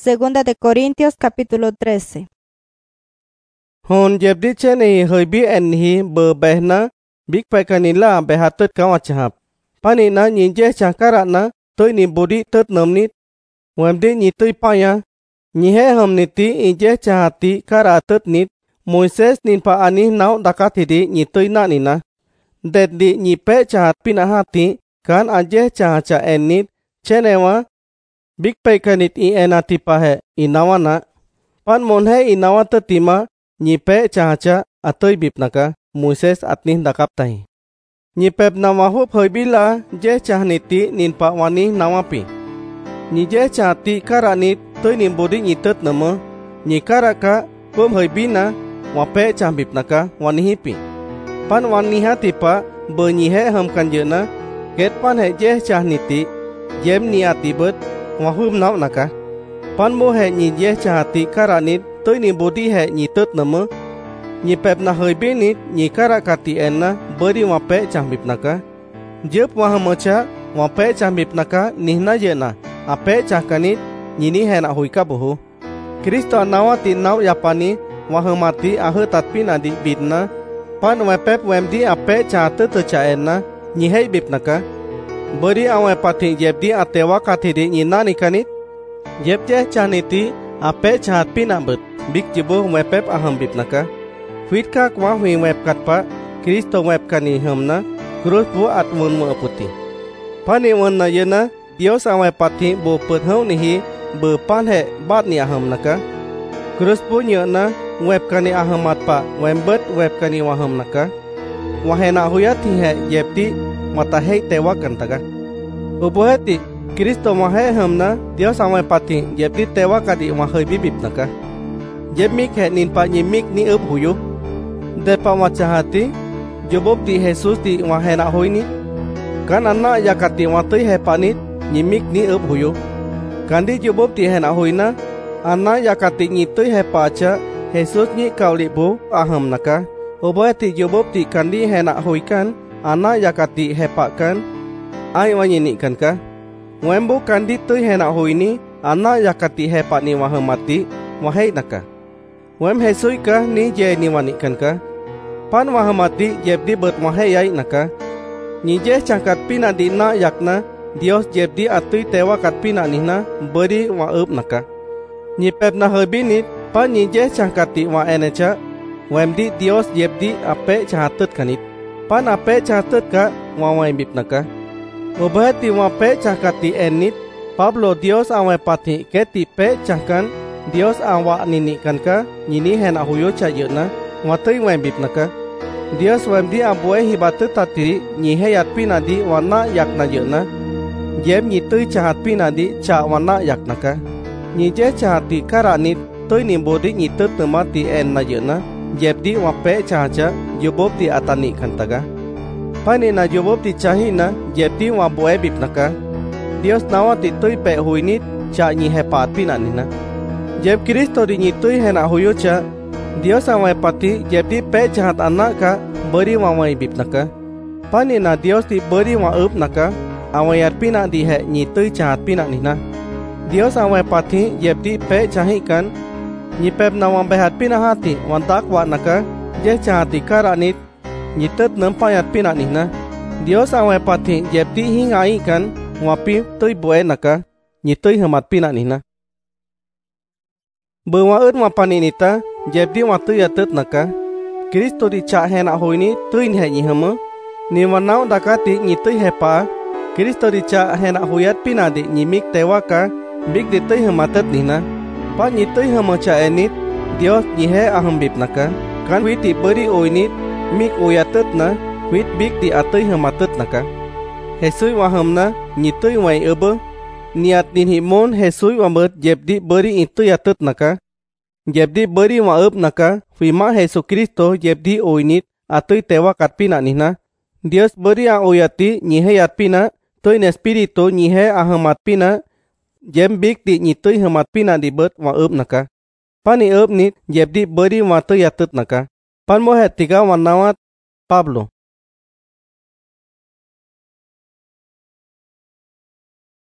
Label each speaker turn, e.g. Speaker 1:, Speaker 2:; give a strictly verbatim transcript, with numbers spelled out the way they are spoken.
Speaker 1: Segunda de Corintios capítulo trece.
Speaker 2: Hon jebdi cheni hoibi enhi berbehna big pekanila behatet kawachahap. Panina nyinje changkarana toi ni budi tet nomnit. Wemdi nyitui paya. Nyihe hamniti inje chahati karatet nit. Moises ninpa ani nau dakatidi nyitui nanina. Deddi nyipe chahat pinahati kan anje chahacha enit chenewa. Big pekanit i enati pahe inawana. Pan monhe inawa tetima nyipe chahacha atoi bipnaka Moises atnih dakaptahi. Nyipep nawahup hoibila je chahniti ninpa wani nawapi. Nyije chahati karanit toi nimbudi nyitet nama. Nyikaraka kum hoibina wape chahbipnaka wanihipi. Pan wanihati pa benyihe hamkan jena. Ket pan he je chahniti jem niatibet wahum nau naka. Pan mo he nyije chahati karanit toi nimbudi he nyitet nama. Nyipep na hoibinit nyikarakati enna beri wape chahbipnaka. Jep wahamacha wape chahbipnaka nihna jena. Ape chahkanit nyini hena huika buhu. Kristo nawati nau yapani wahamati ahe tatpina di bitna. Pan wepep wemdi ape chahatete cha enna nyihei bipnaka. Beri awe pati jebdi atewa katidi nyinani kanit. Jebje chahniti ape chahatpina bet. Bik jibuh wepep aham bipnaka. Fitka kwa hui web katpa Kristo web kani hamna krus bu at won mo aputi. Pani won na yena Dios awe pati bo put hau nihi be pan he bat ni aham naka. Krus bu nyona web kani ahamat pa wembet web kani waham naka. Wahena huyati he yepti mata hei tewa kantaga. Ubuheti Kristo wahe hamna Dios awe pati yepti tewa kadi wahai bibip naka. Jemik he ninpa nyimik ni up huyu. Depa wachahati jobob di Jesus di wahena hoini. Kan anak yakati watui he panit nyimik ni up huyu. Kandi jobob di hena hoina anak yakati nyitui he pacha Jesus ni kaulibu aham naka. Oboheti jobob di kandi hena hoikan anak yakati he pakan ai wanyinikan ka. Wembu kandi tui hena hoini anak yakati he pani wahamati wahai naka. Wem hesui ka ni je ni wanikan ka. Pan wahamati jebdi bet wahayai naka. Ni je cangkat pina di na yakna Dios jebdi atui tewa kat pina nihna beri wa up naka. Ni pep na hebinit pan ni je cangkati wa enecha. Wemdi Dios jebdi ape cahatet kanit. Pan ape cahatet ka wa waimbip naka. Obahati wa pe cangkati enit. Pablo Dios awe pati keti pe cangkan Dios awa ninikan ka nyini hena huyo chayena watui wembip naka. Dios wemdi abue hibatu tatiri nyihe yat pinadi wana yakna yena. Jem nyitui chahat pinadi cha wana yaknaka. Nyije chahati karanit toi nimbodi nyitut temati enna yena. Jebdi wape chahacha jobob di atani kantaga. Panina jobob di chahina jebdi wabue bip naka. Dios nawati toi pe huinit cha nyihe pat pinanina. Jeb Kristo di nyitui hena huyo cha Dios awai pati jebdi pe chahat anak ka beri wawai bip naka. Panina Dios di beri wa up naka awai pina di he nyitui chahat pina nina. Dios awai pati jebdi pe chahikan nyipep na wambehat pina hati wantak wa naka je chahati karanit nyitet nempayat pina nina. Dios awai pati jebdi hingai kan wapi tui bue naka nyitui hemat pina nina. Bewaut mapaninita jebdi watu yatet naka. Kristo di cak hena hoini tuin he nyihama. Ni wanau dakati nyitui hepa. Kristo di cak hena huyat pinadi nyimik tewaka big di tui hematet nina. Pa nyitui hemacha enit Dios nyihe aham bip naka. Kan wit di beri oinit mik uyatet na wit big di atui hematet naka. Hesui wahamna nyitui wai ebe. Niat nin himon hesui wambet jebdi beri itu yatet naka. Jebdi beri wa up naka. Fima Yesus Kristo jebdi oinit atui tewa kat pina nihna. Dios beri ang oyati nyihe yat pina. Toin espiritu nyihe ahamat pina. Jembik di nyitui hemat pina di bet wa up naka. Pani up nit jebdi beri wa tu yatet naka. Pan mohet tiga wanawat Pablo.